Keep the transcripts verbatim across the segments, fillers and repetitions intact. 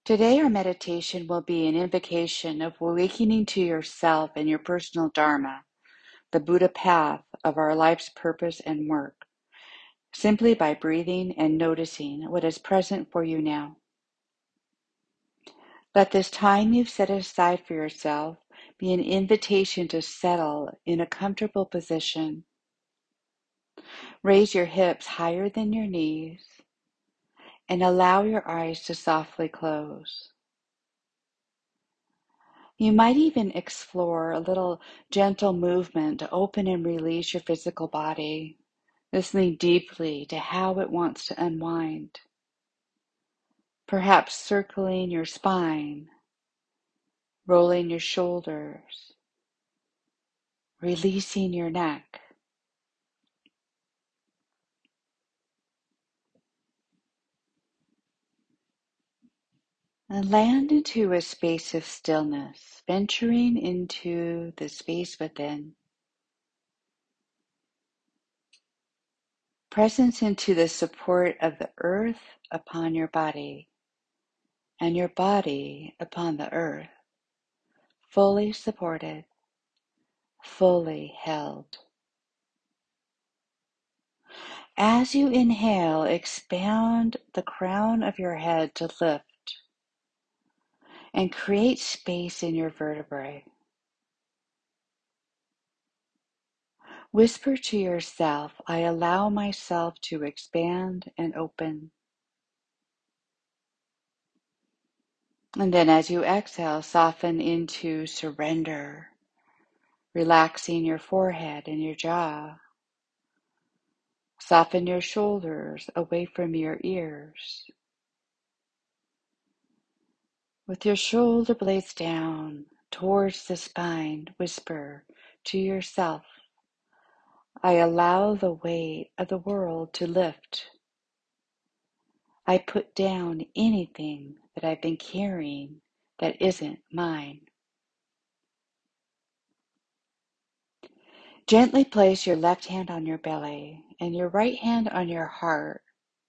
Today, our meditation will be an invocation of awakening to yourself and your personal Dharma, the Buddha path of our life's purpose and work, simply by breathing and noticing what is present for you now. Let this time you've set aside for yourself be an invitation to settle in a comfortable position. Raise your hips higher than your knees and allow your eyes to softly close. You might even explore a little gentle movement to open and release your physical body, listening deeply to how it wants to unwind. Perhaps circling your spine, rolling your shoulders, releasing your neck. And land into a space of stillness, venturing into the space within. Presence into the support of the earth upon your body, and your body upon the earth, fully supported, fully held. As you inhale, expand the crown of your head to lift and create space in your vertebrae. Whisper to yourself, I allow myself to expand and open. And then as you exhale, soften into surrender, relaxing your forehead and your jaw. Soften your shoulders away from your ears. With your shoulder blades down towards the spine, whisper to yourself, I allow the weight of the world to lift. I put down anything that I've been carrying that isn't mine. Gently place your left hand on your belly and your right hand on your heart.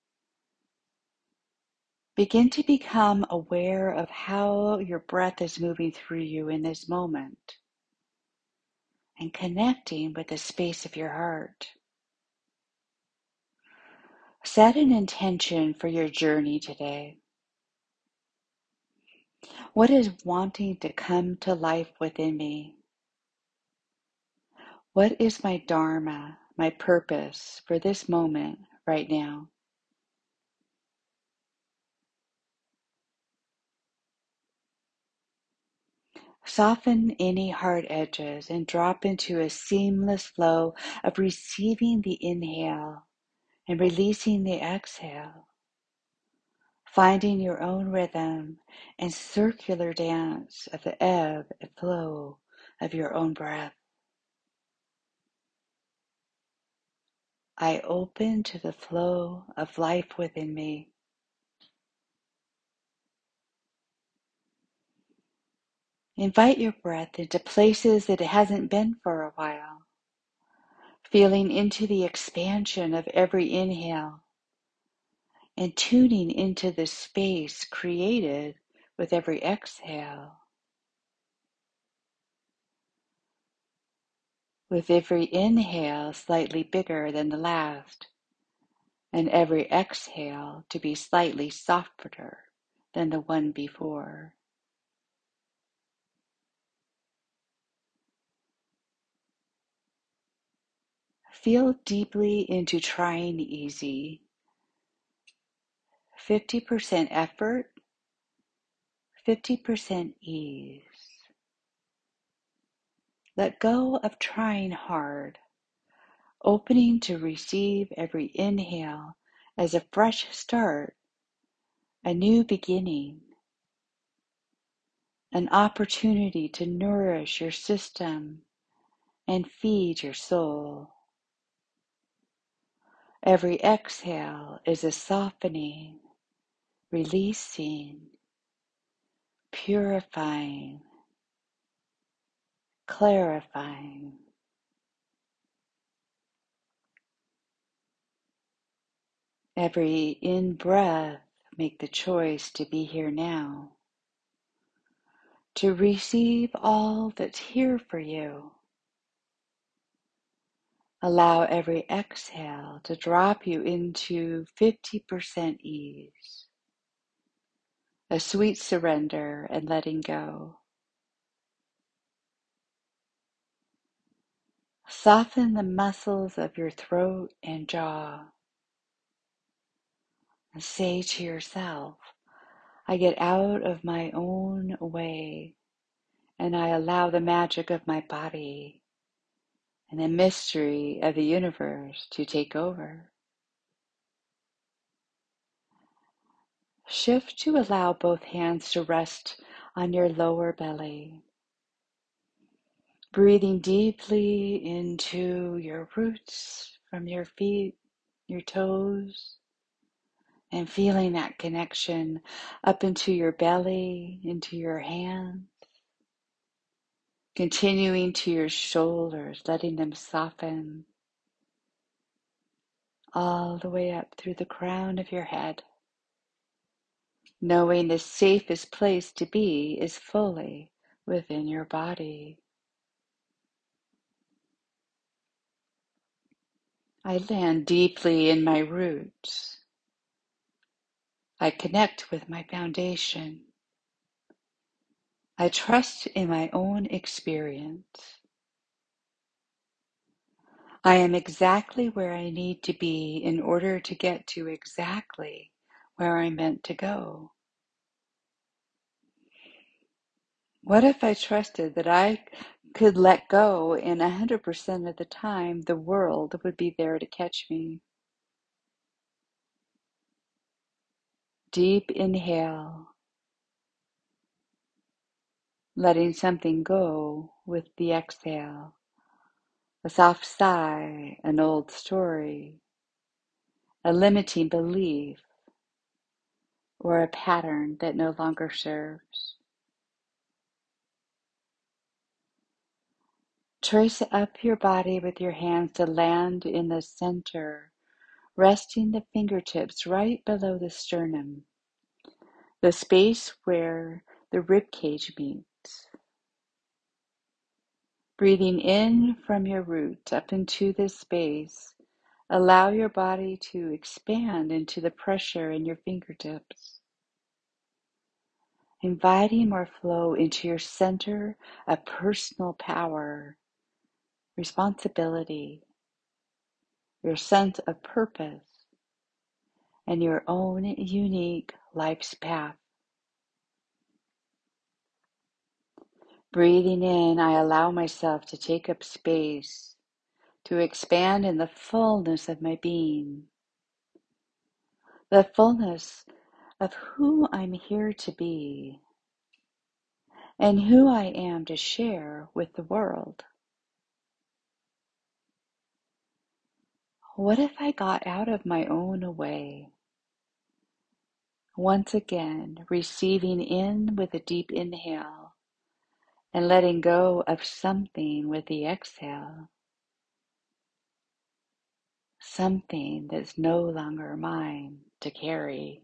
Begin to become aware of how your breath is moving through you in this moment and connecting with the space of your heart. Set an intention for your journey today. What is wanting to come to life within me? What is my Dharma, my purpose for this moment right now? Soften any hard edges and drop into a seamless flow of receiving the inhale and releasing the exhale, finding your own rhythm and circular dance of the ebb and flow of your own breath. I open to the flow of life within me. Invite your breath into places that it hasn't been for a while, feeling into the expansion of every inhale and tuning into the space created with every exhale. With every inhale slightly bigger than the last, and every exhale to be slightly softer than the one before. Feel deeply into trying easy. fifty percent effort, fifty percent ease. Let go of trying hard, opening to receive every inhale as a fresh start, a new beginning, an opportunity to nourish your system and feed your soul. Every exhale is a softening, releasing, purifying, clarifying. Every in-breath make the choice to be here now, to receive all that's here for you. Allow every exhale to drop you into fifty percent ease, a sweet surrender and letting go. Soften the muscles of your throat and jaw and say to yourself, I get out of my own way and I allow the magic of my body and the mystery of the universe to take over. Shift to allow both hands to rest on your lower belly. Breathing deeply into your roots from your feet, your toes, and feeling that connection up into your belly, into your hands. Continuing to your shoulders, letting them soften all the way up through the crown of your head. Knowing the safest place to be is fully within your body. I land deeply in my roots. I connect with my foundation. I trust in my own experience. I am exactly where I need to be in order to get to exactly where I'm meant to go. What if I trusted that I could let go and one hundred percent of the time the world would be there to catch me? Deep inhale, letting something go with the exhale. A soft sigh, an old story, a limiting belief, or a pattern that no longer serves. Trace up your body with your hands to land in the center, resting the fingertips right below the sternum, the space where the rib cage meets. Breathing in from your root up into this space, allow your body to expand into the pressure in your fingertips, inviting more flow into your center of personal power, responsibility, your sense of purpose, and your own unique life's path. Breathing in, I allow myself to take up space, to expand in the fullness of my being, the fullness of who I'm here to be, and who I am to share with the world. What if I got out of my own way? Once again, receiving in with a deep inhale and letting go of something with the exhale. Something that's no longer mine to carry.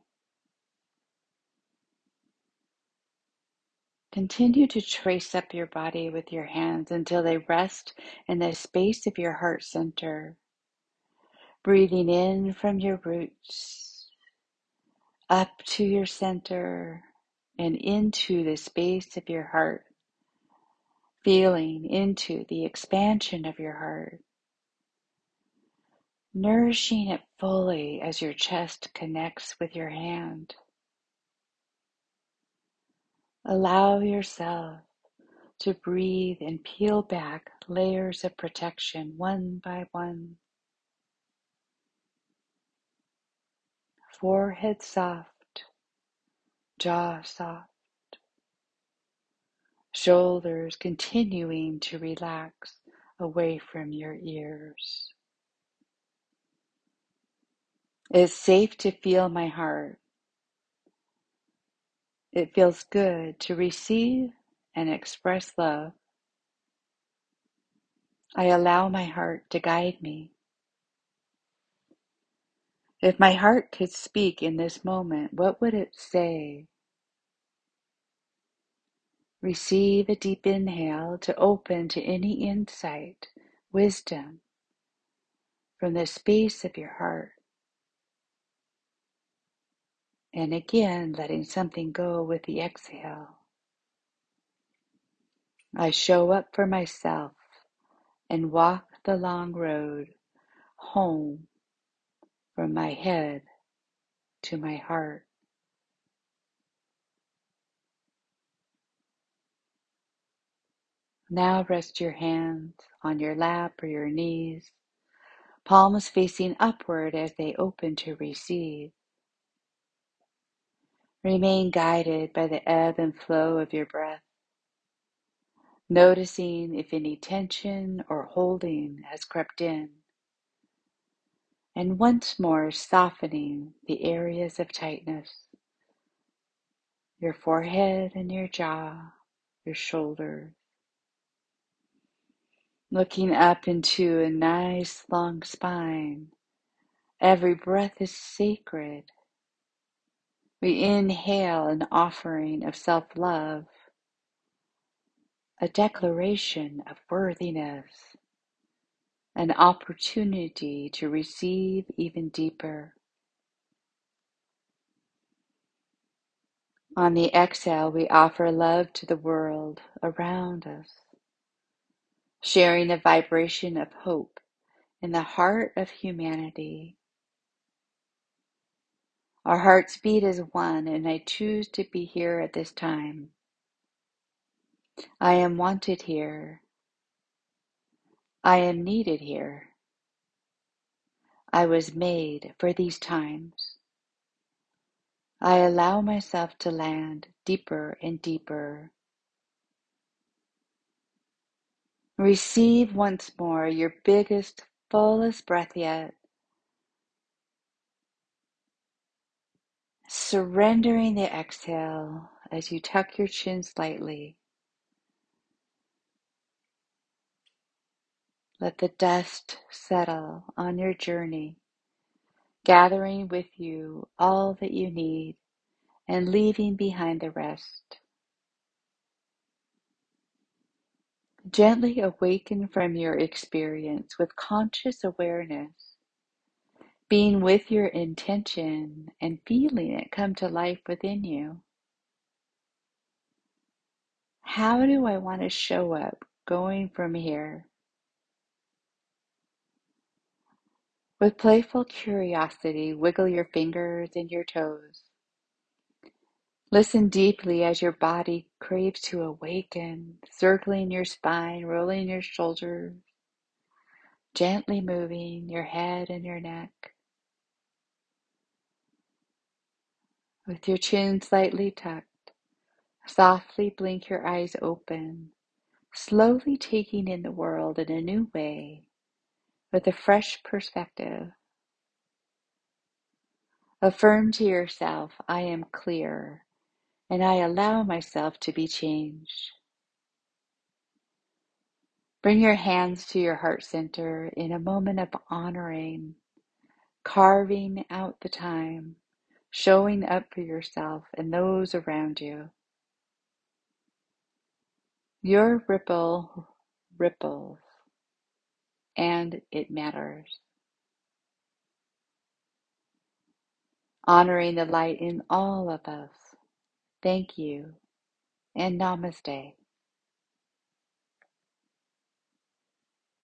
Continue to trace up your body with your hands until they rest in the space of your heart center. Breathing in from your roots, up to your center, and into the space of your heart. Feeling into the expansion of your heart. Nourishing it fully as your chest connects with your hand. Allow yourself to breathe and peel back layers of protection one by one. Forehead soft, jaw soft, shoulders continuing to relax away from your ears. It's safe to feel my heart. It feels good to receive and express love. I allow my heart to guide me. If my heart could speak in this moment, what would it say? Receive a deep inhale to open to any insight, wisdom from the space of your heart. And again, letting something go with the exhale. I show up for myself and walk the long road home from my head to my heart. Now rest your hands on your lap or your knees, palms facing upward as they open to receive. Remain guided by the ebb and flow of your breath, noticing if any tension or holding has crept in, and once more softening the areas of tightness, your forehead and your jaw, your shoulders. Looking up into a nice long spine. Every breath is sacred. We inhale an offering of self-love, a declaration of worthiness, an opportunity to receive even deeper. On the exhale, we offer love to the world around us, sharing a vibration of hope in the heart of humanity. Our hearts beat as one, and I choose to be here at this time. I am wanted here. I am needed here. I was made for these times. I allow myself to land deeper and deeper. Receive once more your biggest, fullest breath yet. Surrendering the exhale as you tuck your chin slightly. Let the dust settle on your journey, gathering with you all that you need and leaving behind the rest. Gently awaken from your experience with conscious awareness, being with your intention and feeling it come to life within you. How do I want to show up going from here? With playful curiosity, wiggle your fingers and your toes. Listen deeply as your body craves to awaken, circling your spine, rolling your shoulders, gently moving your head and your neck. With your chin slightly tucked, softly blink your eyes open, slowly taking in the world in a new way, with a fresh perspective. Affirm to yourself, I am clear, and I allow myself to be changed. Bring your hands to your heart center in a moment of honoring, carving out the time, showing up for yourself and those around you. Your ripple ripples, and it matters. Honoring the light in all of us. Thank you, and namaste.